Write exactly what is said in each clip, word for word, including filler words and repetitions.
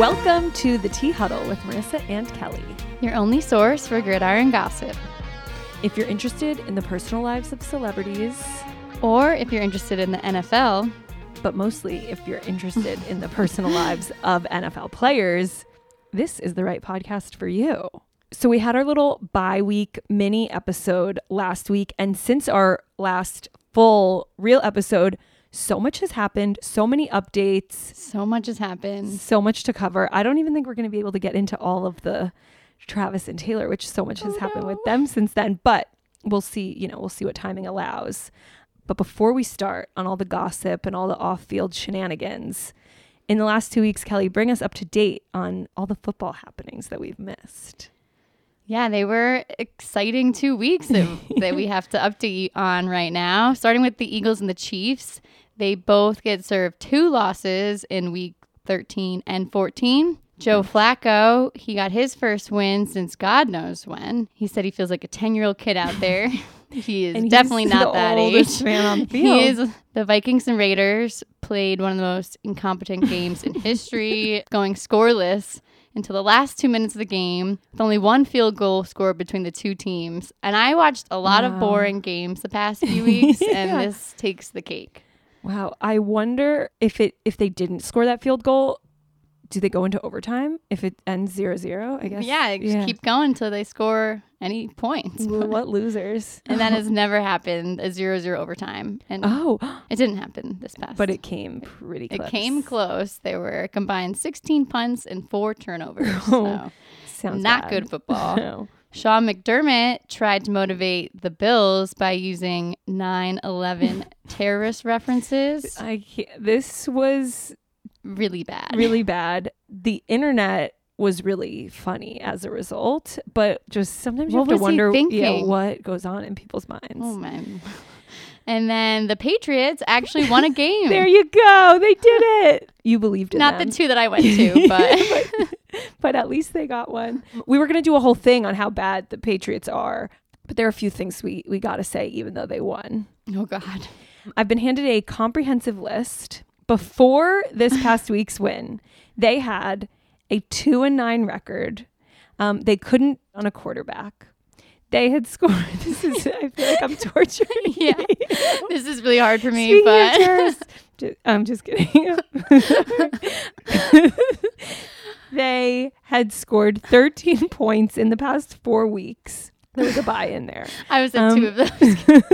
Welcome to the Tea Huddle with Marissa and Kelly, your only source for gridiron gossip. If you're interested in the personal lives of celebrities, or if you're interested in the N F L, but mostly if you're interested in the personal lives of N F L players, this is the right podcast for you. So we had our little bi-week mini episode last week, and since our last full real episode, so much has happened, so many updates. So much has happened. So much to cover. I don't even think we're going to be able to get into all of the Travis and Taylor, which so much has oh, happened no. with them since then, but we'll see, you know, we'll see what timing allows. But before we start on all the gossip and all the off-field shenanigans, in the last two weeks, Kelly, bring us up to date on all the football happenings that we've missed. Yeah, they were exciting two weeks that, that we have to update on right now. Starting with the Eagles and the Chiefs, they both get served two losses in week thirteen and fourteen. Joe Flacco, he got his first win since God knows when. He said he feels like a ten-year-old kid out there. He is definitely not that age. Man on the field. He is. The Vikings and Raiders played one of the most incompetent games in history, going scoreless until the last two minutes of the game, with only one field goal scored between the two teams. And I watched a lot wow. of boring games the past few weeks, yeah. and this takes the cake. Wow. I wonder if it if they didn't score that field goal, do they go into overtime if it ends zero zero, I guess? Yeah, just yeah. keep going until they score any points. Well, what losers. And that has never happened, a zero zero overtime. And oh. it didn't happen this past. But it came pretty close. It came close. There were combined sixteen punts and four turnovers. Oh, so sounds not bad. good football. No. Sean McDermott tried to motivate the Bills by using nine eleven terrorist references. I can't, this was really bad. Really bad. The internet was really funny as a result, but just sometimes you what have to was wonder he yeah, what goes on in people's minds. Oh man. And then the Patriots actually won a game. There you go. They did it. You believed in Not them. the two that I went to, but. but but at least they got one. We were going to do a whole thing on how bad the Patriots are, but there are a few things we, we got to say even though they won. Oh, God. I've been handed a comprehensive list. Before this past week's win, they had a two and nine record. Um, they couldn't on a quarterback. They had scored. This is. I feel like I'm torturing. Yeah, this is really hard for me. Speaking but of terrorists, just, I'm just kidding. They had scored thirteen points in the past four weeks. There was a bye in there. I was at um, two of those.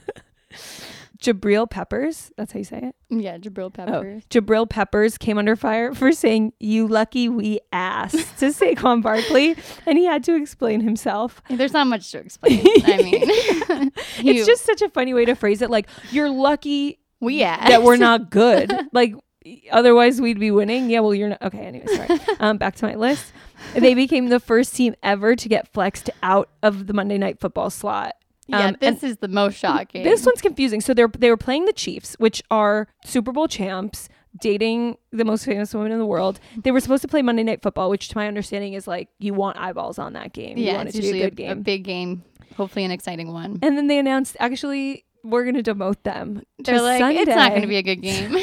Jabril Peppers, that's how you say it? Yeah, Jabril Peppers. Oh, Jabril Peppers came under fire for saying, "You lucky wee ass," to Saquon Barkley, and he had to explain himself. There's not much to explain. I mean, you, it's just such a funny way to phrase it. Like, you're lucky we ass. that we're not good. Like, otherwise we'd be winning. Yeah, well, you're not. Okay, anyway, sorry. Um, back to my list. They became the first team ever to get flexed out of the Monday Night Football slot. Yeah, um, this is the most shocking. This one's confusing. So they're they were playing the Chiefs, which are Super Bowl champs, dating the most famous woman in the world. They were supposed to play Monday Night Football, which to my understanding is like you want eyeballs on that game. Yeah, you want it's it to usually be a good a, game. a big game, hopefully an exciting one. And then they announced, actually, we're going to demote them. They're like, Sunday. It's not going to be a good game.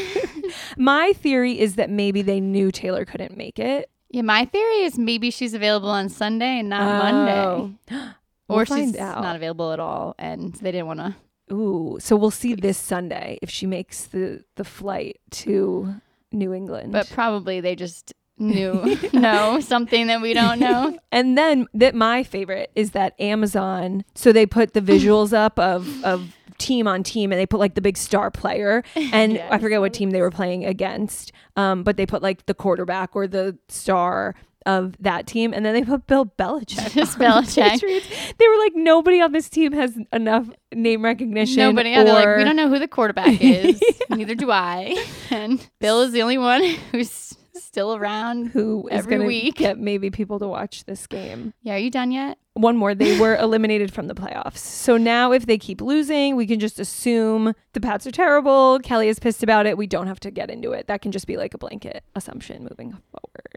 My theory is that maybe they knew Taylor couldn't make it. Yeah, my theory is maybe she's available on Sunday and not oh. Monday. We'll or find she's out. not available at all, and they didn't want to. Ooh, so we'll see this Sunday if she makes the, the flight to New England. But probably they just knew know something that we don't know. And then that my favorite is that Amazon. So they put the visuals up of of team on team, and they put like the big star player, and yes. I forget what team they were playing against. Um, but they put like the quarterback or the star of that team, and then they put Bill Belichick. Just Belichick. They were like, nobody on this team has enough name recognition. Nobody. Yeah, or... they're like, we don't know who the quarterback is. Yeah. Neither do I. And Bill is the only one who's still around. Who is every gonna week get maybe people to watch this game. Yeah, are you done yet? One more. They were eliminated from the playoffs. So now if they keep losing, we can just assume the Pats are terrible. Kelly is pissed about it. We don't have to get into it. That can just be like a blanket assumption moving forward.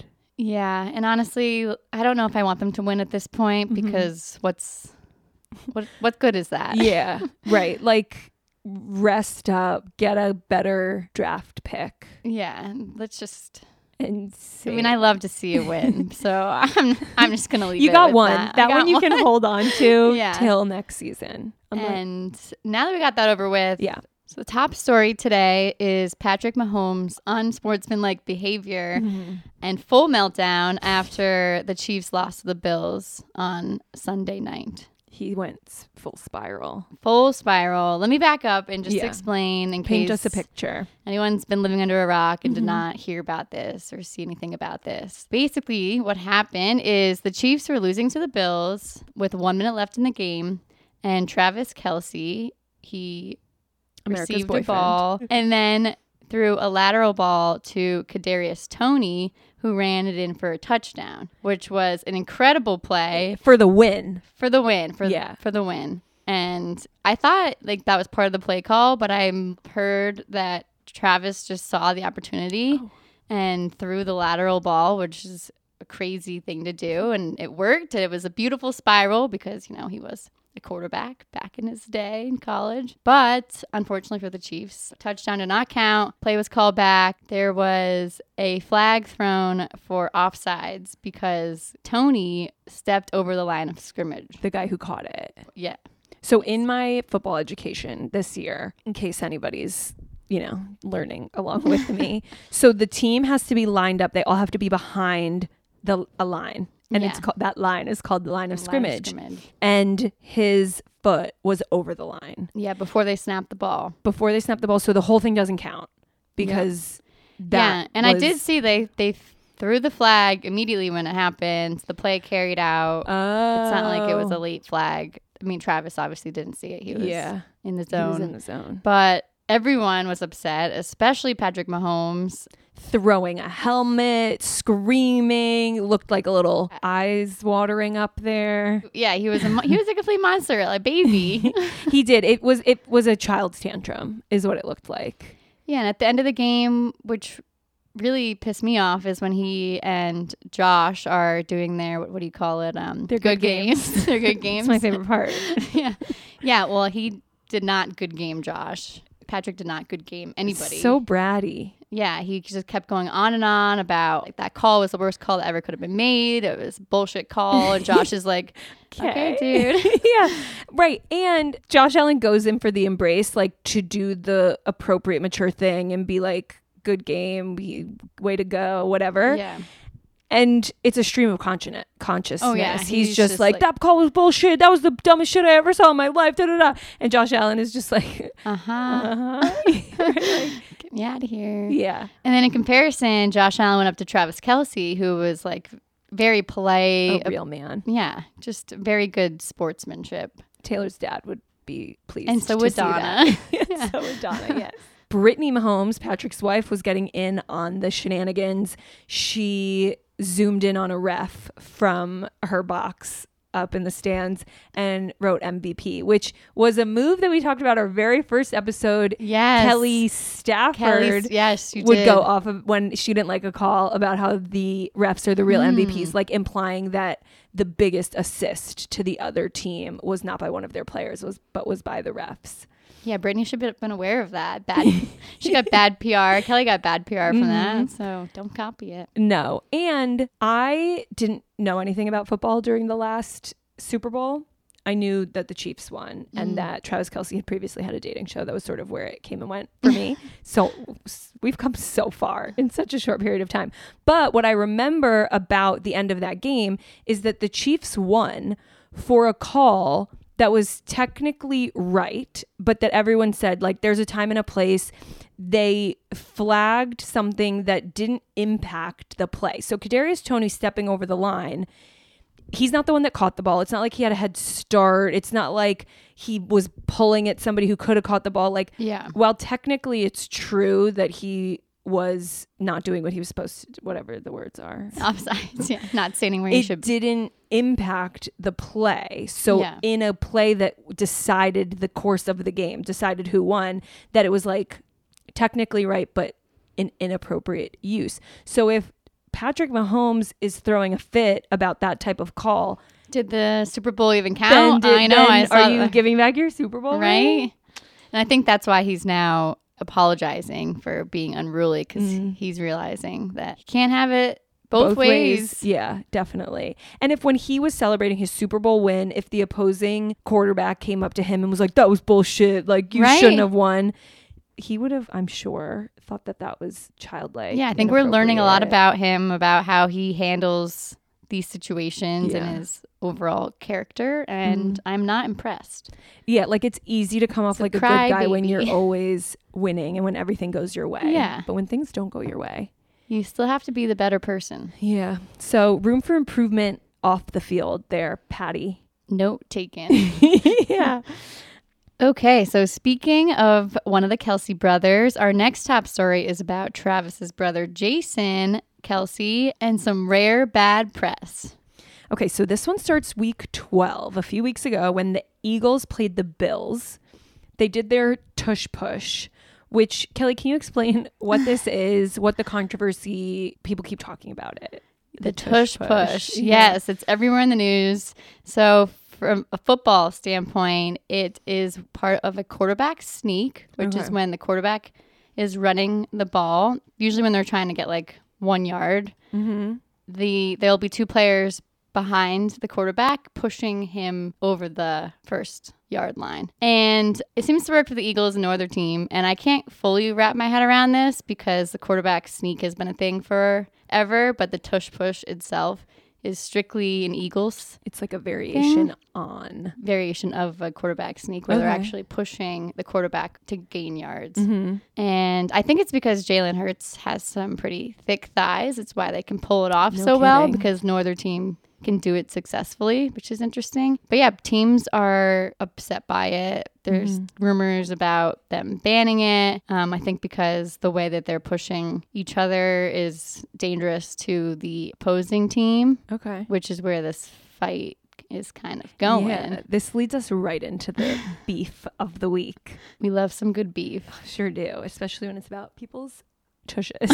Yeah, and honestly, I don't know if I want them to win at this point, because mm-hmm. what's what what good is that? Yeah, right. Like, rest up, get a better draft pick. Yeah, let's just and I mean, I love to see you win, so I'm I'm just gonna leave. You it got with one. That, That I got one you one. can hold on to Yeah. till next season. Unless- And now that we got that over with, yeah. So the top story today is Patrick Mahomes' unsportsmanlike behavior Mm-hmm. and full meltdown after the Chiefs lost to the Bills on Sunday night. He went full spiral. Full spiral. Let me back up and just Yeah. explain in Paint case us a picture. anyone's been living under a rock and Mm-hmm. did not hear about this or see anything about this. Basically, what happened is the Chiefs were losing to the Bills with one minute left in the game, and Travis Kelce, he America's received boyfriend. a ball and then threw a lateral ball to Kadarius Toney, who ran it in for a touchdown, which was an incredible play For the win. for the win. For Yeah. for the win. And I thought like that was part of the play call, but I heard that Travis just saw the opportunity Oh. and threw the lateral ball, which is a crazy thing to do, and it worked. It was a beautiful spiral because you know he was a quarterback back in his day in college. But unfortunately for the Chiefs, touchdown did not count. Play was called back. There was a flag thrown for offsides because Toney stepped over the line of scrimmage. The guy who caught it. Yeah. So in my football education this year, in case anybody's, you know, learning along with me, so the team has to be lined up. They all have to be behind the a line. And Yeah. it's called, that line is called the line of Line of scrimmage. scrimmage. And his foot was over the line Yeah, before they snapped the ball. before they snapped the ball. So the whole thing doesn't count because that yeah, and I was- did see they they threw the flag immediately when it happened. The play carried out. Oh. It's not like it was a late flag. I mean, Travis obviously didn't see it. He was Yeah. in the He was zone. in the zone. But everyone was upset, especially Patrick Mahomes. Throwing a helmet, screaming, looked like a little eyes watering up there. Yeah, he was a mo- he was a complete monster, like a baby. He did. It was it was a child's tantrum, is what it looked like. Yeah, and at the end of the game, which really pissed me off, is when he and Josh are doing their what, what do you call it? Um, They're good games. They're good games. It's my favorite part. yeah, yeah. Well, he did not good game Josh. Patrick did not good game anybody. So bratty. Yeah, he just kept going on and on about like that call was the worst call that ever could have been made. It was a bullshit call, and Josh is like, okay, dude. Yeah, right. And Josh Allen goes in for the embrace, like to do the appropriate mature thing and be like, good game, we, way to go, whatever. Yeah. And it's a stream of conscien- consciousness. Oh, yeah. He's, He's just, just like, like- that call was bullshit. That was the dumbest shit I ever saw in my life. Da, da, da. And Josh Allen is just like, Uh huh. uh-huh. Get me out of here. Yeah. And then in comparison, Josh Allen went up to Travis Kelce, who was like very polite. A real man. Yeah, just very good sportsmanship. Taylor's dad would be pleased. And so to would see Donna. that. So would Donna, yes. Brittany Mahomes, Patrick's wife, was getting in on the shenanigans. She zoomed in on a ref from her box up in the stands and wrote M V P, which was a move that we talked about our very first episode. Yes. Kelly Stafford Kelly's, yes, you would did. go off of when she didn't like a call about how the refs are the real Hmm. M V Ps, like implying that the biggest assist to the other team was not by one of their players, was but was by the refs. Yeah, Brittany should have been aware of that. Bad. She got bad P R. Kelly got bad P R from Mm-hmm. that. So don't copy it. No. And I didn't know anything about football during the last Super Bowl. I knew that the Chiefs won and that Travis Kelce had previously had a dating show. That was sort of where it came and went for me. So we've come so far in such a short period of time. But what I remember about the end of that game is that the Chiefs won for a call that was technically right, but that everyone said, like, there's a time and a place. They flagged something that didn't impact the play. So Kadarius Toney stepping over the line, he's not the one that caught the ball. It's not like he had a head start. It's not like he was pulling at somebody who could have caught the ball. Like, Yeah. while technically it's true that he was not doing what he was supposed to, whatever the words are. Offsides. Yeah. Not standing where you It should be. didn't impact the play. So Yeah. in a play that decided the course of the game, decided who won, that it was like technically right, but an inappropriate use. So if Patrick Mahomes is throwing a fit about that type of call, Did the Super Bowl even then, count? did, I know. then I saw are you that. giving back your Super Bowl ring? Right? And I think that's why he's now apologizing for being unruly because Mm. he's realizing that he can't have it both, both ways. ways. Yeah, definitely. And if when he was celebrating his Super Bowl win, if the opposing quarterback came up to him and was like, that was bullshit, like you right? shouldn't have won, he would have, I'm sure, thought that that was childlike. Yeah, I think we're learning a lot about him, about how he handles these situations yeah. and his overall character, and mm. I'm not impressed. Yeah, like it's easy to come off so like a good guy baby. when you're always winning and when everything goes your way. Yeah. But when things don't go your way, you still have to be the better person. Yeah. So room for improvement off the field there, Patty. Note taken. Yeah. Okay, so speaking of one of the Kelce brothers, our next top story is about Travis's brother, Jason Kelce, and some rare bad press. Okay, so this one starts week twelve, a few weeks ago, when the Eagles played the Bills. They did their tush push, which, Kelly, can you explain what this is, what the controversy, people keep talking about it? The, the tush, tush push. push. Yeah. Yes, it's everywhere in the news. So from a football standpoint, it is part of a quarterback sneak, which okay. is when the quarterback is running the ball, usually when they're trying to get like one yard. Mm-hmm. The there'll be two players behind the quarterback pushing him over the first yard line. And it seems to work for the Eagles and no other team. And I can't fully wrap my head around this because the quarterback sneak has been a thing forever, but the tush push itself is strictly an Eagles. It's like a variation thing. on. Variation of a quarterback sneak where okay. they're actually pushing the quarterback to gain yards. Mm-hmm. And I think it's because Jalen Hurts has some pretty thick thighs. It's why they can pull it off no so kidding. well, because no other team can do it successfully, which is interesting. But yeah, teams are upset by it. There's mm-hmm. rumors about them banning it. Um, I think because the way that they're pushing each other is dangerous to the opposing team. Okay. Which is where this fight is kind of going. Yeah, this leads us right into the beef of the week. We love some good beef. Sure do, especially when it's about people's tushes.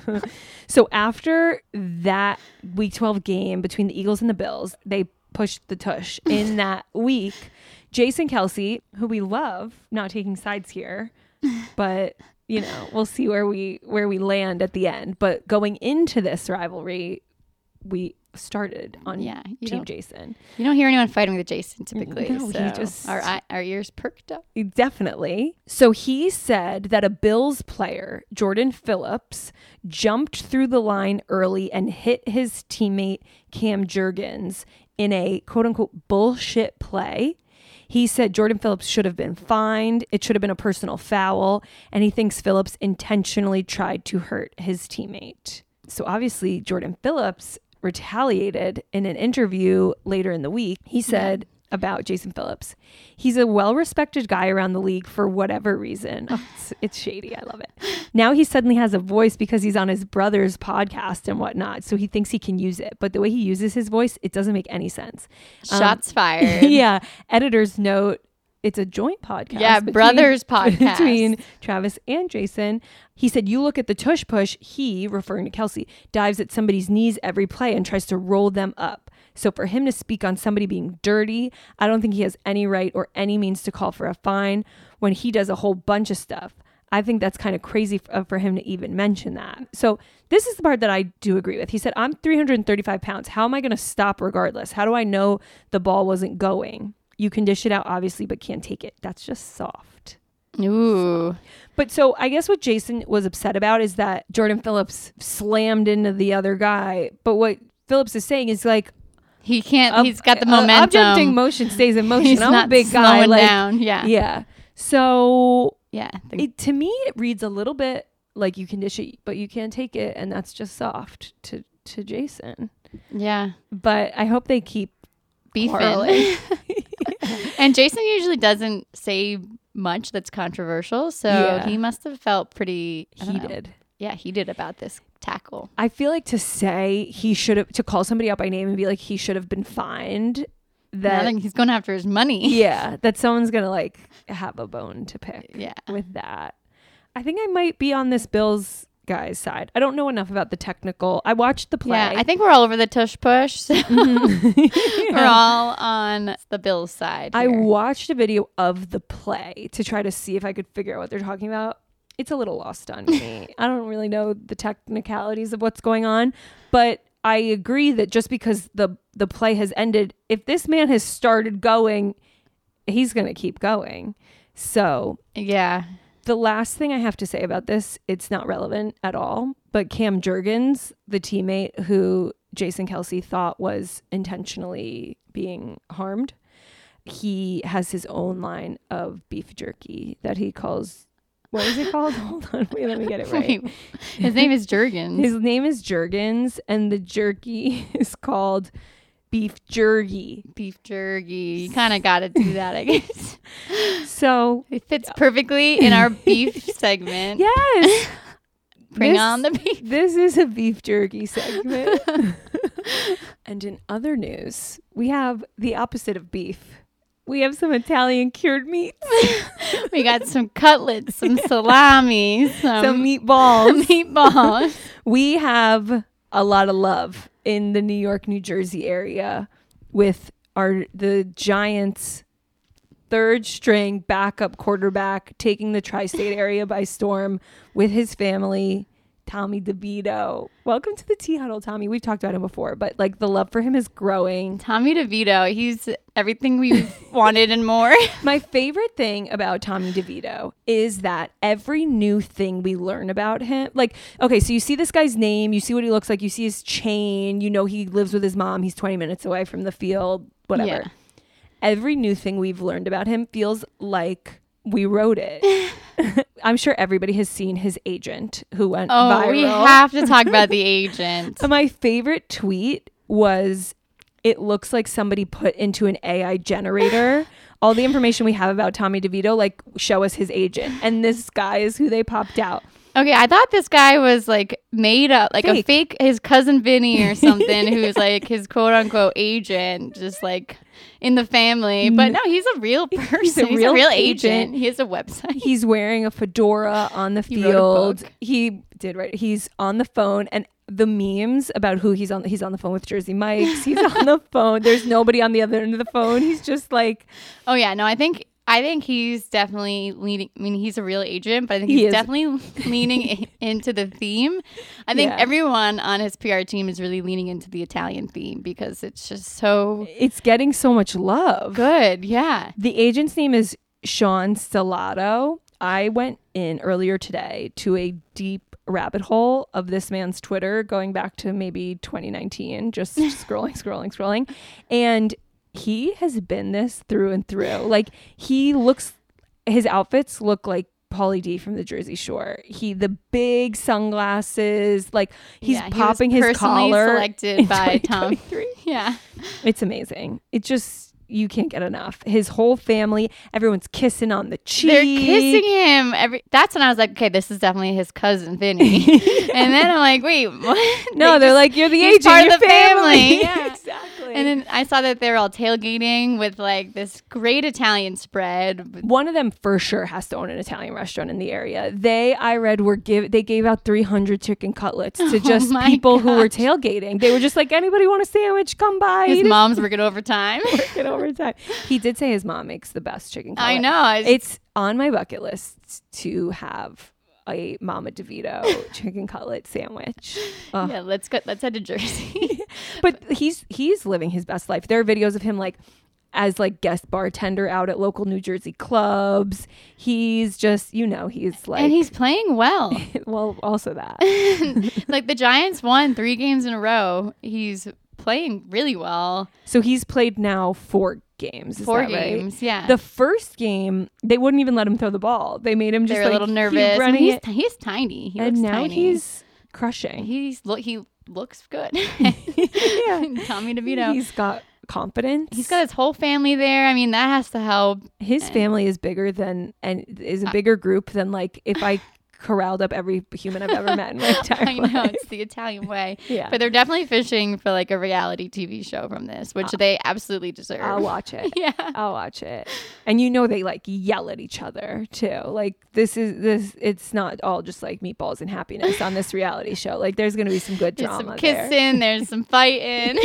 So after that week twelve game between the Eagles and the Bills, they pushed the tush. In that week, Jason Kelce, who we love, not taking sides here, but you know, we'll see where we where we land at the end. But going into this rivalry, we started on yeah, Team Jason. You don't hear anyone fighting with Jason typically. No, so he just our our ears perked up. Definitely. So he said that a Bills player, Jordan Phillips, jumped through the line early and hit his teammate Cam Jurgens in a quote unquote bullshit play. He said Jordan Phillips should have been fined. It should have been a personal foul. And he thinks Phillips intentionally tried to hurt his teammate. So obviously Jordan Phillips retaliated in an interview later in the week. He said yeah. about Jason Phillips, he's a well-respected guy around the league for whatever reason. Oh, it's, it's shady. I love it. Now he suddenly has a voice because he's on his brother's podcast and whatnot. So he thinks he can use it. But the way he uses his voice, it doesn't make any sense. Shots um, fired. Yeah. Editor's note. It's a joint podcast. Yeah, between, brothers podcast. Between Travis and Jason. He said, you look at the tush push, he, referring to Kelce, dives at somebody's knees every play and tries to roll them up. So for him to speak on somebody being dirty, I don't think he has any right or any means to call for a fine when he does a whole bunch of stuff. I think that's kind of crazy for, for him to even mention that. So this is the part that I do agree with. He said, I'm three hundred thirty-five pounds. How am I going to stop regardless? How do I know the ball wasn't going? You can dish it out, obviously, but can't take it. That's just soft. Ooh. So, but so I guess what Jason was upset about is that Jordan Phillips slammed into the other guy. But what Phillips is saying is like, he can't, up, he's got the momentum. Uh, objecting motion stays in motion. He's I'm not a big guy. Slowing like, down. Yeah. Yeah. So yeah, the- it, to me, it reads a little bit like you can dish it, but you can't take it. And that's just soft to, to Jason. Yeah. But I hope they keep beefing. And Jason usually doesn't say much that's controversial, so yeah. he must have felt pretty heated. Yeah, heated about this tackle. I feel like to say he should have, to call somebody out by name and be like, he should have been fined. That I think he's going after his money. Yeah, that someone's going to like have a bone to pick yeah. with that. I think I might be on this Bills guy's side. I don't know enough about the technical. I watched the play. Yeah, I think we're all over the tush push. So mm-hmm. yeah. We're all on the Bills side. I here. watched a video of the play to try to see if I could figure out what they're talking about. it's a little lost on me. I don't really know the technicalities of what's going on, but I agree that just because the the play has ended, if this man has started going, he's going to keep going. So yeah. The last thing I have to say about this, it's not relevant at all, but Cam Jurgens, the teammate who Jason Kelce thought was intentionally being harmed, he has his own line of beef jerky that he calls, what is it called? Hold on, wait, let me get it right. Wait, his name is Jurgens. His name is Jurgens, and the jerky is called beef jerky. Beef jerky. You kind of got to do that, I guess. So it fits perfectly in our beef segment. Yes. Bring this, on the beef. This is a beef jerky segment. And in other news, we have the opposite of beef. We have some Italian cured meats. We got some cutlets, some salami, some, some meatballs. meatballs. We have a lot of love in the New York, New Jersey area with our the Giants' third string backup quarterback taking the tri-state area by storm with his family, Tommy DeVito. Welcome to the Tea Huddle, Tommy. We've talked about him before, but like the love for him is growing. Tommy DeVito, he's everything we've wanted and more. My favorite thing about Tommy DeVito is that every new thing we learn about him, like, okay, so you see this guy's name, you see what he looks like, you see his chain, you know he lives with his mom, he's twenty minutes away from the field, whatever. Yeah. Every new thing we've learned about him feels like we wrote it. I'm sure everybody has seen his agent who went oh, viral. We have to talk about the agent. My favorite tweet was, it looks like somebody put into an A I generator all the information we have about Tommy DeVito, like show us his agent. And this guy is who they popped out. Okay, I thought this guy was like made up, like fake. a fake, his cousin Vinny or something, who's like his quote unquote agent, just like in the family. But no, he's a real person. He's a, he's real, a real agent. agent. He has a website. He's wearing a fedora on the he field. He did, right? He's on the phone, and the memes about who he's on, he's on the phone with Jersey Mike's. He's on the phone. There's nobody on the other end of the phone. He's just like, oh yeah, no, I think. I think he's definitely leaning. I mean, he's a real agent, but I think he's he definitely leaning in, into the theme. I think yeah. everyone on his P R team is really leaning into the Italian theme because it's just so. It's getting so much love. Good, yeah. The agent's name is Sean Stellato. I went in earlier today to a deep rabbit hole of this man's Twitter going back to maybe twenty nineteen, just scrolling, scrolling, scrolling, and he has been this through and through. Like, he looks, his outfits look like Pauly D from the Jersey Shore. He, the big sunglasses, like he's yeah, popping he was his collar. Selected by Tom. Yeah. It's amazing. It just, you can't get enough. His whole family, everyone's kissing on the cheek. They're kissing him. Every That's when I was like, okay, this is definitely his cousin Vinny. Yeah. And then I'm like, wait, what? No, they they're just, like, you're the he's agent, part your of the family. family. Yeah. Exactly. And then I saw that they're all tailgating with like this great Italian spread. One of them for sure has to own an Italian restaurant in the area. They, I read, were give they gave out three hundred chicken cutlets to just oh people gosh. who were tailgating. They were just like, anybody want a sandwich? Come by. His mom's working overtime. working overtime. He did say his mom makes the best chicken cutlet. I know. I just, it's on my bucket list to have a Mama DeVito chicken cutlet sandwich. Ugh. Yeah, let's go. Let's head to Jersey. But he's he's living his best life. There are videos of him like as like guest bartender out at local New Jersey clubs. He's just, you know, he's like, and he's playing well. Well, also that. Like the Giants won three games in a row. He's playing really well. So he's played now four games. Is Four that games, right? yeah. The first game, they wouldn't even let him throw the ball. They made him just They're like, a little nervous. running he's, it. he's tiny. He and looks now tiny. he's crushing. He's look. He looks good. Yeah. Tommy DeVito. He's got confidence. He's got his whole family there. I mean, that has to help. His family is bigger than and is a bigger group than like if I corralled up every human I've ever met in my entire I life. know, it's the Italian way. Yeah. But they're definitely fishing for like a reality T V show from this, which uh, they absolutely deserve. I'll watch it. Yeah. I'll watch it. And you know they like yell at each other too. Like this is this it's not all just like meatballs and happiness on this reality show. Like there's gonna be some good there's drama. Some kissing, there. There's some fighting.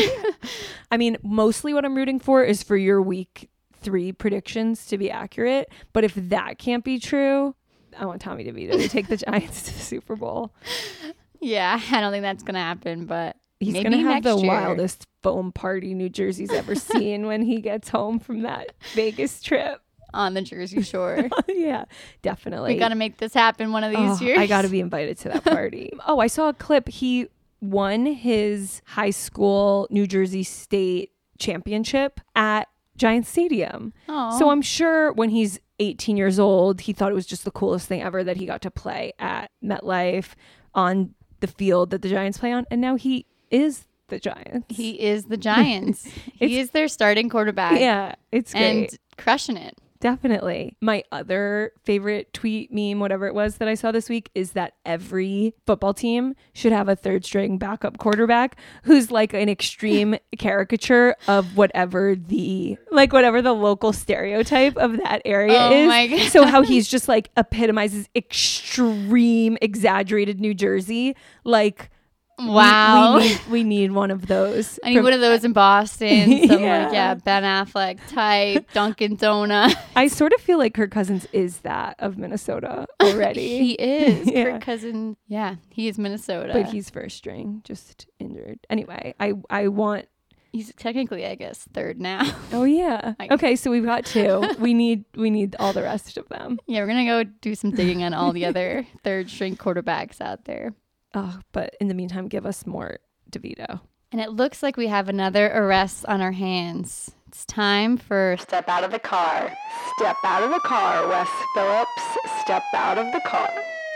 I mean, mostly what I'm rooting for is for your week three predictions to be accurate. But if that can't be true, I want Tommy DeVito to take the Giants to the Super Bowl. Yeah, I don't think that's gonna happen, but he's maybe gonna have next the year. wildest foam party New Jersey's ever seen when he gets home from that Vegas trip. On the Jersey Shore. Yeah, definitely. We gotta make this happen one of these Oh, years. I gotta be invited to that party. Oh, I saw a clip. He won his high school New Jersey State championship at Giant Stadium. Aw. So I'm sure when he's eighteen years old, he thought it was just the coolest thing ever that he got to play at MetLife on the field that the Giants play on. And now he is the Giants. He is the Giants. he is their starting quarterback. Yeah, it's great. And crushing it. Definitely. My other favorite tweet, meme, whatever it was that I saw this week is that every football team should have a third string backup quarterback who's like an extreme caricature of whatever the like whatever the local stereotype of that area Oh is. my God. So how he's just like epitomizes extreme exaggerated New Jersey. Like we- Wow. We, need, we need one of those. I need from- one of those in Boston. Some Yeah. like, yeah, Ben Affleck type, Dunkin' Donut. I sort of feel like Kirk Cousins is that of Minnesota already. He is. Yeah. Kirk Cousin. Yeah, he is Minnesota. But he's first string, just injured. Anyway, I I want. He's technically, I guess, third now. Oh yeah. I- Okay, so we've got two. we need we need all the rest of them. Yeah, we're going to go do some digging on all the other third string quarterbacks out there. Oh, but in the meantime, give us more DeVito. And it looks like we have another arrest on our hands. It's time for Step out of the car. Step out of the car, Wes Phillips. Step out of the car.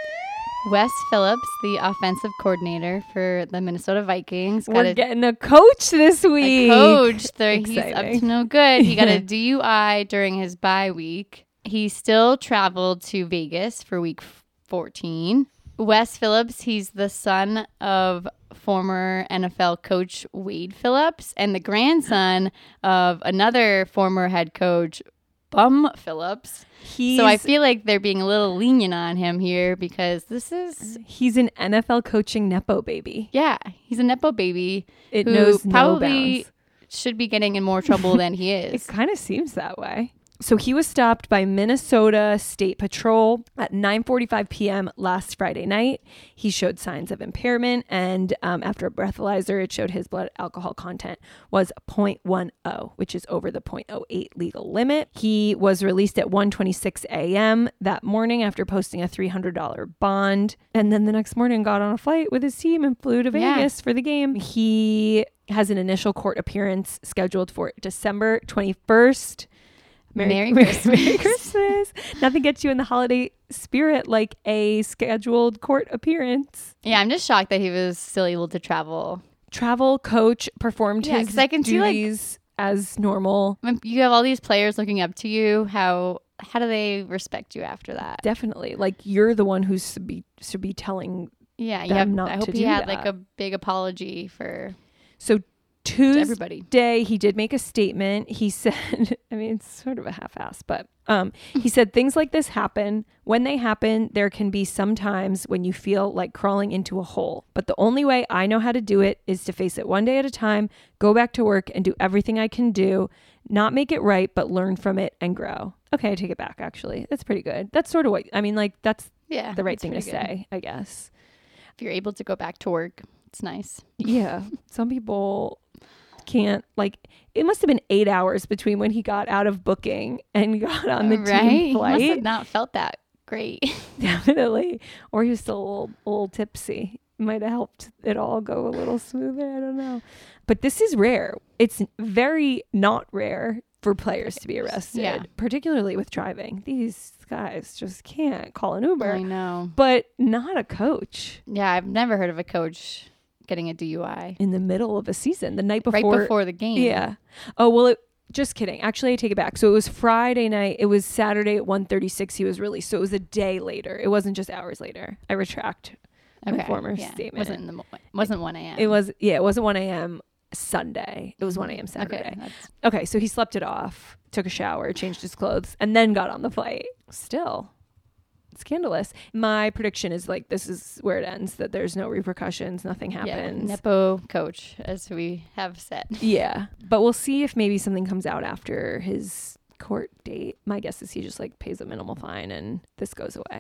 Wes Phillips, the offensive coordinator for the Minnesota Vikings. Got We're a, getting a coach this a week. coach. There, he's up Exciting. to no good. He got Yeah. a D U I during his bye week. He still traveled to Vegas for week fourteen. Wes Phillips, he's the son of former N F L coach Wade Phillips and the grandson of another former head coach, Bum Phillips. He's, So I feel like they're being a little lenient on him here because this is, he's an N F L coaching nepo baby. yeah, he's a Nepo baby It who knows no probably bounds. should be getting in more trouble than he It is. kind of seems that way. So he was stopped by Minnesota State Patrol at nine forty-five p.m. last Friday night. He showed signs of impairment, and um, after a breathalyzer, it showed his blood alcohol content was zero point one zero, which is over the zero point zero eight legal limit. He was released at one twenty-six a.m. that morning after posting a three hundred dollars bond, and then the next morning got on a flight with his team and flew to Yeah. Vegas for the game. He has an initial court appearance scheduled for December twenty-first. Merry Christmas. Merry Christmas. Nothing gets you in the holiday spirit like a scheduled court appearance. Yeah, I'm just shocked that he was still able to travel. Travel coach performed Yeah, his 'cause I can see, like- duties as normal. When you have all these players looking up to you, how how do they respect you after that? Definitely. Like you're the one who should be should be telling. Yeah, you them have, not I hope to he do had like that. a big apology for So to Tuesday, everybody. he did make a statement. He said, I mean, it's sort of a half-ass, but um, he said things like this happen. When they happen, there can be some times when you feel like crawling into a hole. But the only way I know how to do it is to face it one day at a time, go back to work and do everything I can do, not make it right, but learn from it and grow. Okay, I take it back, actually. That's pretty good. That's sort of what, I mean, like, that's Yeah, the right that's thing to pretty good. say, I guess. If you're able to go back to work, it's nice. Yeah. Some people can't, like, it must have been eight hours between when he got out of booking and got on the right? team He must have flight. not felt that great. Definitely. Or he was still a little, a little tipsy. Might have helped it all go a little smoother. I don't know. But this is rare. It's very not rare for players to be arrested, Yeah. particularly with driving. These guys just can't call an Uber, I know. but not a coach Yeah, I've never heard of a coach getting a D U I in the middle of a season, the night right before. before the game. Yeah. Oh, well, it, just kidding. Actually, I take it back. So it was Friday night. It was Saturday at one thirty-six he was released. So it was a day later. It wasn't just hours later. I retract my Okay. former yeah. statement. Wasn't in the mo- wasn't one a.m. It was, yeah, it wasn't one a.m. Sunday. It was one a.m. Saturday. Okay, that's, Okay, so he slept it off, took a shower, changed his clothes, and then got on the flight. Still scandalous. My prediction is like this is where it ends, that there's no repercussions, nothing yeah, happens. Nepo coach, as we have said. Yeah, but we'll see if maybe something comes out after his court date. My guess is he just like pays a minimal fine and this goes away.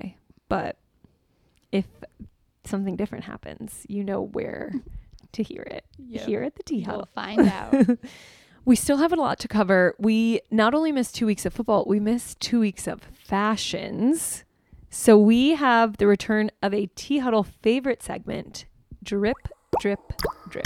But if something different happens, you know where to hear it. Yep. Here at the Tea We'll Huddle. find out. We still have a lot to cover. We not only missed two weeks of football, we missed two weeks of fashions. So we have the return of a Tea Huddle favorite segment, Drip, Drip, Drip.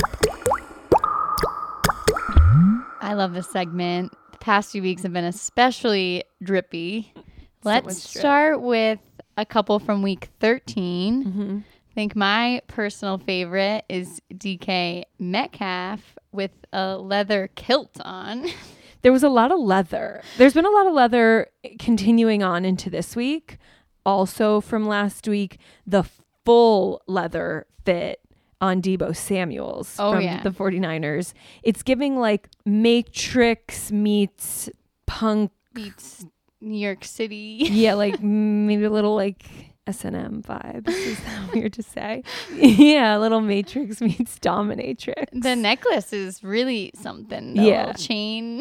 I love this segment. The past few weeks have been especially drippy. Let's much drip. start with a couple from week thirteen. Mm-hmm. I think my personal favorite is D K Metcalf with a leather kilt on. There was a lot of leather. There's been a lot of leather continuing on into this week. Also from last week, the full leather fit on Deebo Samuels Oh, from yeah. the 49ers. It's giving like Matrix meets punk. Beats New York City. Yeah, like maybe a little like S and M vibes. Is that weird to say? Yeah, a little Matrix meets Dominatrix. The necklace is really something. The Yeah. little chain.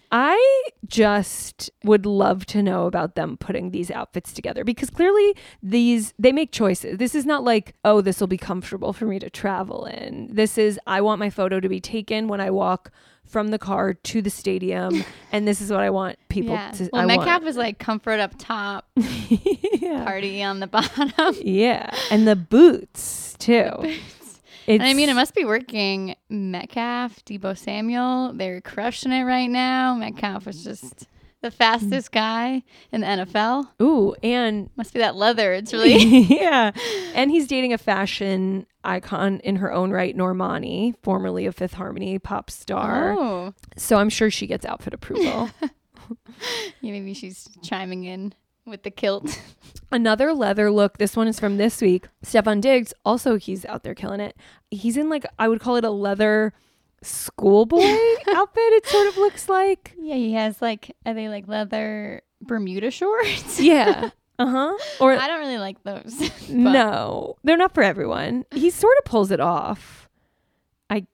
I just would love to know about them putting these outfits together, because clearly these, they make choices. This is not like, oh, this will be comfortable for me to travel in. This is, I want my photo to be taken when I walk from the car to the stadium, and this is what I want people Yeah. to. Well, I Metcalf want. was like comfort up top, Yeah. party on the bottom. Yeah, and the boots too. It's, And I mean, it must be working. Metcalf, Deebo Samuel, they're crushing it right now. Metcalf was just the fastest guy in the N F L. ooh, and Must be that leather. It's really yeah, and he's dating a fashion icon in her own right, Normani, formerly of Fifth Harmony pop star. Oh, So I'm sure she gets outfit approval. yeah, maybe she's chiming in with the kilt. Another leather look. This one is from this week. Stefan Diggs, also he's out there killing it. He's in like, I would call it a leather schoolboy outfit, it sort of looks like. Yeah, he has like, are they like leather Bermuda shorts? Yeah. Uh-huh. Or I don't really like those. but- no, they're not for everyone. He sort of pulls it off, I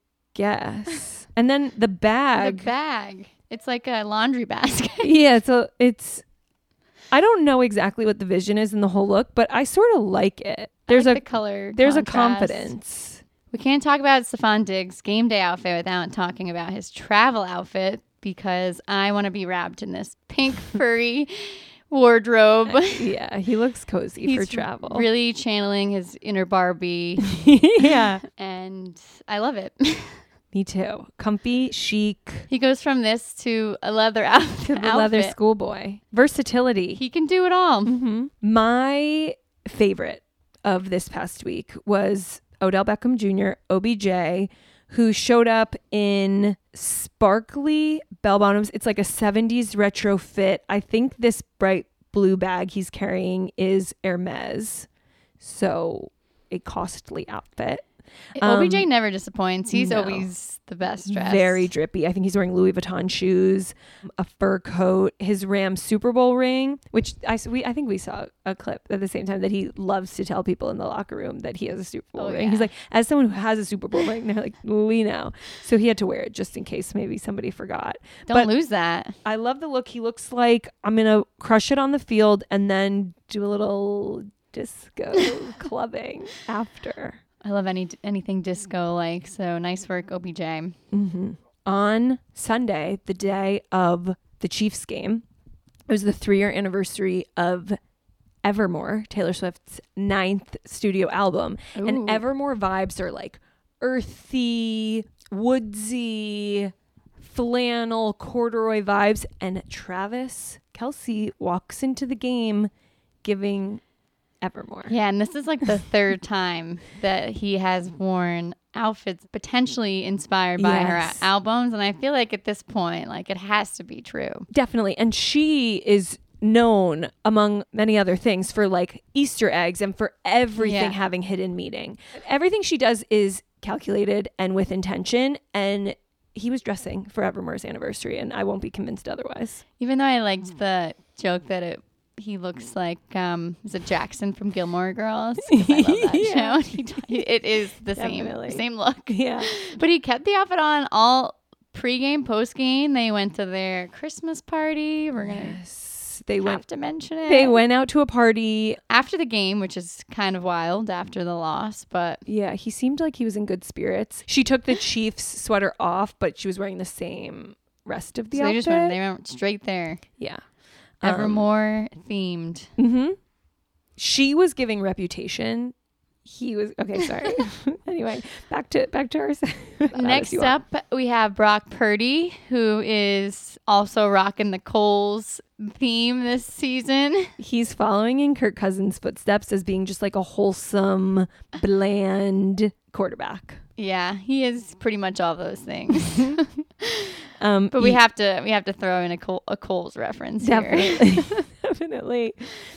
guess. And then the The bag. bag. It's like a laundry basket. Yeah, so it's, I don't know exactly what the vision is in the whole look, but I sort of like it. There's I like a the color. there's a contrast. confidence. We can't talk about Stephon Diggs' game day outfit without talking about his travel outfit, because I want to be wrapped in this pink furry wardrobe. Yeah, he looks cozy He's for travel. really channeling his inner Barbie, Yeah, and I love it. me too. Comfy, chic, He goes from this to a leather outfit. to the leather schoolboy. Versatility. He can do it all. hmm My favorite of this past week was Odell Beckham Junior, O B J, who showed up in sparkly bell bottoms. It's like a seventies retro fit. I think this bright blue bag he's carrying is Hermes. So a costly outfit. O B J Um, never disappoints. He's no. always the best dressed. Very drippy. I think he's wearing Louis Vuitton shoes, a fur coat, his Rams Super Bowl ring, which I, s- we, I think we saw a clip at the same time that he loves to tell people in the locker room that he has a Super Bowl Oh, ring. yeah. He's like, as someone who has a Super Bowl ring, they're like, we know. So he had to wear it just in case maybe somebody forgot. Don't but- lose that. I love the look. He looks like I'm going to crush it on the field and then do a little disco clubbing after. I love any anything disco like. So nice work, O B J. Mm-hmm. On Sunday, the day of the Chiefs game, it was the three-year anniversary of Evermore, Taylor Swift's ninth studio album. Ooh. And Evermore vibes are like earthy, woodsy, flannel, corduroy vibes. And Travis Kelce walks into the game giving Evermore. Yeah, and this is like the third time that he has worn outfits potentially inspired by Yes. her albums, and I feel like at this point, like it has to be true. Definitely. And she is known, among many other things, for like Easter eggs and for everything Yeah. having hidden meaning. Everything she does is calculated and with intention. And he was dressing for Evermore's anniversary, and I won't be convinced otherwise. Even though I liked the joke that it he looks like um is it Jackson from Gilmore Girls? 'Cause I love that Yeah. show. He, it is the Definitely. same same look. Yeah. But he kept the outfit on all pregame, postgame. They went to their Christmas party. We're gonna Yes. Chiefs. They Have went to mention it. they went out to a party. After the game, which is kind of wild after the loss, but Yeah, he seemed like he was in good spirits. She took the Chiefs sweater off, but she was wearing the same rest of the so they outfit. just went, they went straight there. Yeah. Evermore themed. Mm-hmm. She was giving Reputation. He was okay. Sorry. Anyway, back to back to our. Next up, we have Brock Purdy, who is also rocking the Coles theme this season. He's following in Kirk Cousins' footsteps as being just like a wholesome, bland quarterback. Yeah, he is pretty much all those things. Um, but we he- have to we have to throw in a, Cole, a Coles reference definitely, here. definitely,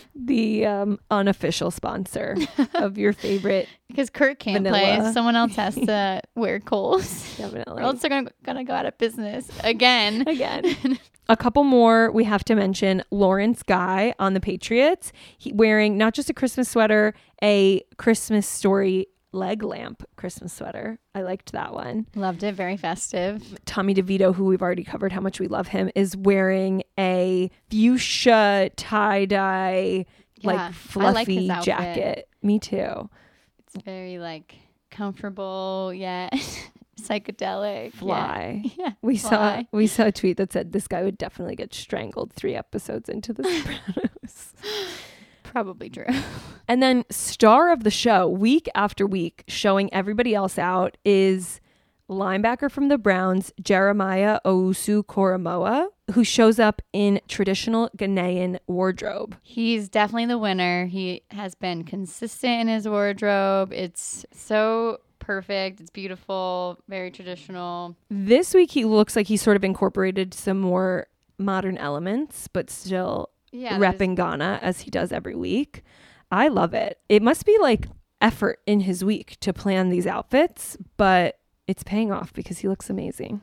the um, unofficial sponsor of your favorite. Because Kirk can't Vanilla. play, someone else has to wear Coles. Definitely. Or else they're gonna gonna go out of business again. Again. A couple more we have to mention. Lawrence Guy on the Patriots. He wearing not just a Christmas sweater, a Christmas Story leg lamp Christmas sweater. I liked that one. Loved it. Very festive. Tommy DeVito, who we've already covered how much we love him, is wearing a fuchsia tie-dye, Yeah, like I like fluffy his outfit. jacket. Me too. It's very like comfortable yet psychedelic. Fly. Yeah, yeah We fly. saw we saw a tweet that said this guy would definitely get strangled three episodes into The Sopranos. Probably true. And then star of the show, week after week, showing everybody else out, is linebacker from the Browns, Jeremiah Owusu-Koramoah, who shows up in traditional Ghanaian wardrobe. He's definitely the winner. He has been consistent in his wardrobe. It's so perfect. It's beautiful, very traditional. This week, he looks like he sort of incorporated some more modern elements, but still Yeah, there's- repping Ghana as he does every week. I love it. It must be like effort in his week to plan these outfits, but it's paying off because he looks amazing.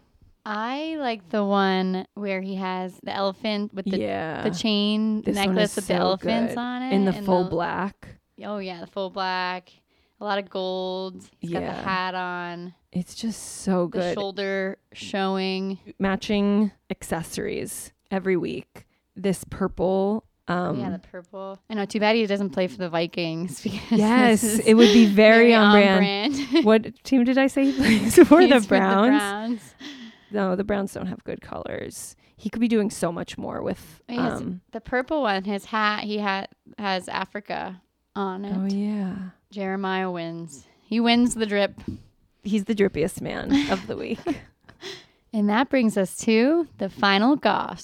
I like the one where he has the elephant with the yeah. the chain This one necklace is with the so elephants good. on it in the and full black. Oh yeah, the full black. A lot of gold. He's got the Yeah. hat on. It's just so The good. shoulder showing. Matching accessories every week. This purple. Um, yeah, the purple. I know. Too bad he doesn't play for the Vikings. Because yes, this is it would be very, on on brand. brand. What team did I say he plays for? He's The with Browns. The Browns. No, the Browns don't have good colors. He could be doing so much more with. He has- Um, the purple one, his hat, he ha- has Africa on it. oh yeah, Jeremiah wins. He wins the drip. he's the drippiest man of the week. And that brings us to the final goss.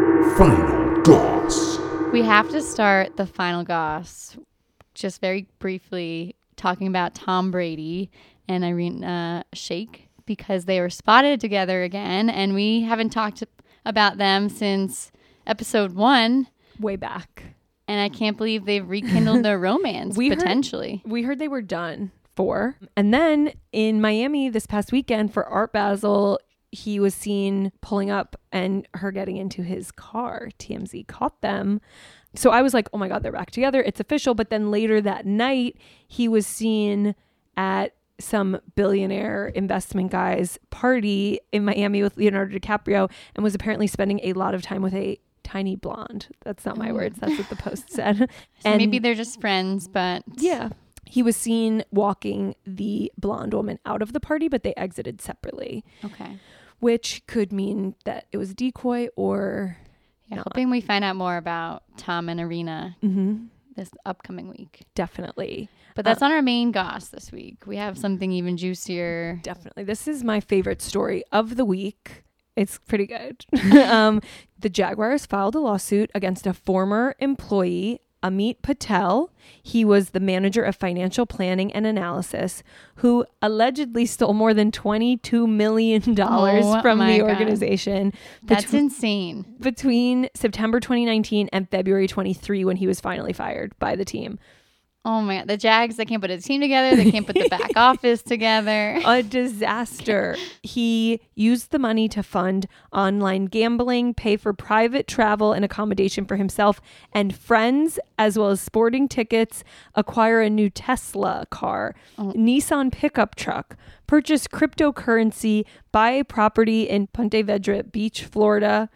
Final Goss. We have to start the final goss just very briefly talking about Tom Brady and Irina Shayk because they were spotted together again, and we haven't talked about them since episode one. Way back. And I can't believe they've rekindled their romance We heard- potentially. We heard they were done for. And then in Miami this past weekend for Art Basel, he was seen pulling up and her getting into his car. T M Z caught them. So I was like, oh my God, they're back together. It's official. But then later that night, he was seen at some billionaire investment guy's party in Miami with Leonardo DiCaprio and was apparently spending a lot of time with a tiny blonde. That's not my words. That's what the post said. So and maybe they're just friends, but yeah. He was seen walking the blonde woman out of the party, but they exited separately, okay. which could mean that it was a decoy or Yeah, not. hoping we find out more about Tom and Irina Mhm, this upcoming week. definitely. But that's not our main goss this week. We have something even juicier. Definitely. This is my favorite story of the week. It's pretty good. um, the Jaguars filed a lawsuit against a former employee, Amit Patel. He was the manager of financial planning and analysis, who allegedly stole more than twenty-two million dollars Oh from my the God. organization That's between, insane. between September twenty nineteen and February twenty-three when he was finally fired by the team. Oh my God. The Jags, they can't put a team together. They can't put the back office together. A disaster. He used the money to fund online gambling, pay for private travel and accommodation for himself and friends, as well as sporting tickets, acquire a new Tesla car, Oh. Nissan pickup truck, purchase cryptocurrency, buy a property in Ponte Vedra Beach, Florida,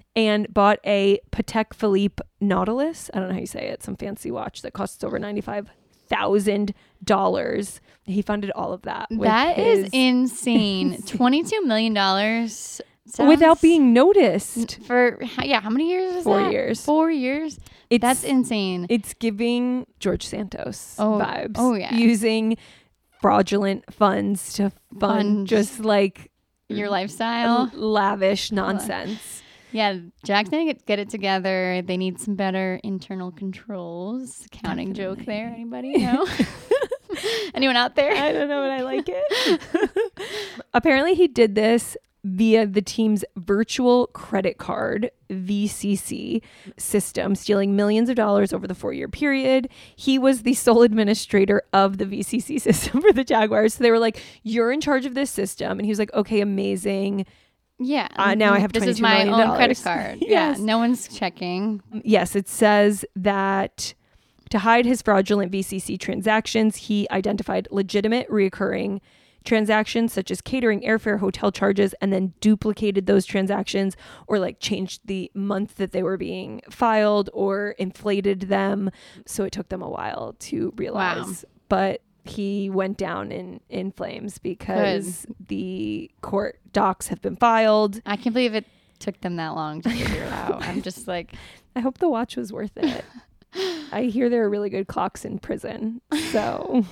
and bought a Patek Philippe Nautilus. I don't know how you say it. Some fancy watch that costs over ninety-five thousand dollars. He funded all of that. with That his- is insane. twenty-two million dollars without being noticed. for h- yeah. How many years is Four that? years. Four years. It's, That's insane. It's giving George Santos Oh, vibes. oh, yeah. Using fraudulent funds to fund Fund just like Your l- lifestyle. lavish nonsense. Yeah, Jack's gonna get, get it together. They need some better internal controls. Counting joke there. Anybody know? Anyone out there? I don't know, but I like it. Apparently, he did this via the team's virtual credit card, V C C, system, stealing millions of dollars over the four-year period. He was the sole administrator of the V C C system for the Jaguars. So they were like, you're in charge of this system. And he was like, okay, amazing. Yeah. Uh, now I have This is twenty-two my million own dollars. credit card. Yes. Yeah. No one's checking. Yes, it says that to hide his fraudulent V C C transactions, he identified legitimate reoccurring transactions such as catering, airfare, hotel charges, and then duplicated those transactions or like changed the month that they were being filed or inflated them. So it took them a while to realize. Wow. But he went down in, in flames because the court docs have been filed. I can't believe it took them that long to figure it out. I'm just like, I hope the watch was worth it. I hear there are really good clocks in prison. So,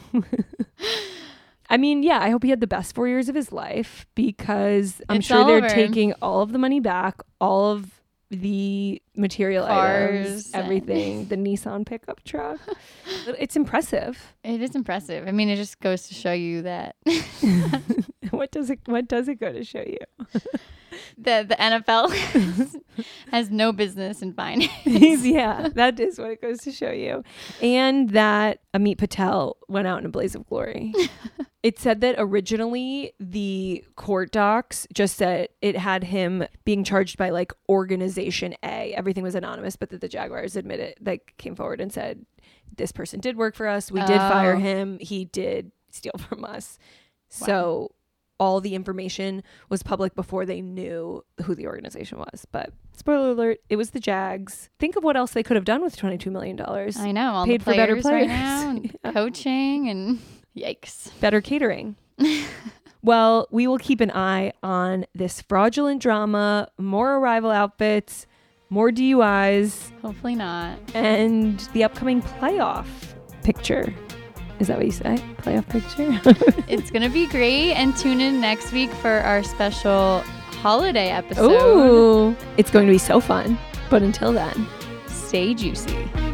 I mean, yeah, I hope he had the best four years of his life because I'm It's sure all they're over. taking all of the money back, all of the material Cars items, and- everything, the Nissan pickup truck. It's impressive. it is impressive. I mean, it just goes to show you that What does it what does it go to show you? the the N F L has no business in finance. Yeah, that is what it goes to show you. And that Amit Patel went out in a blaze of glory. It said that originally the court docs just said it had him being charged by like organization A. Everything was anonymous, but that the Jaguars admitted, like came forward and said, this person did work for us. We did fire Oh. him. He did steal from us. So all the information was public before they knew who the organization was. But spoiler alert, it was the Jags. Think of what else they could have done with twenty-two million dollars. I know. All Paid the for better players right players. now, and Yeah. coaching, and yikes. Better catering. Well, we will keep an eye on this fraudulent drama, more arrival outfits, more D U Is, Hopefully not. and the upcoming playoff picture. Is that what you say? Playoff picture? It's going to be great. And tune in next week for our special holiday episode. Ooh, it's going to be so fun. But until then, Stay juicy.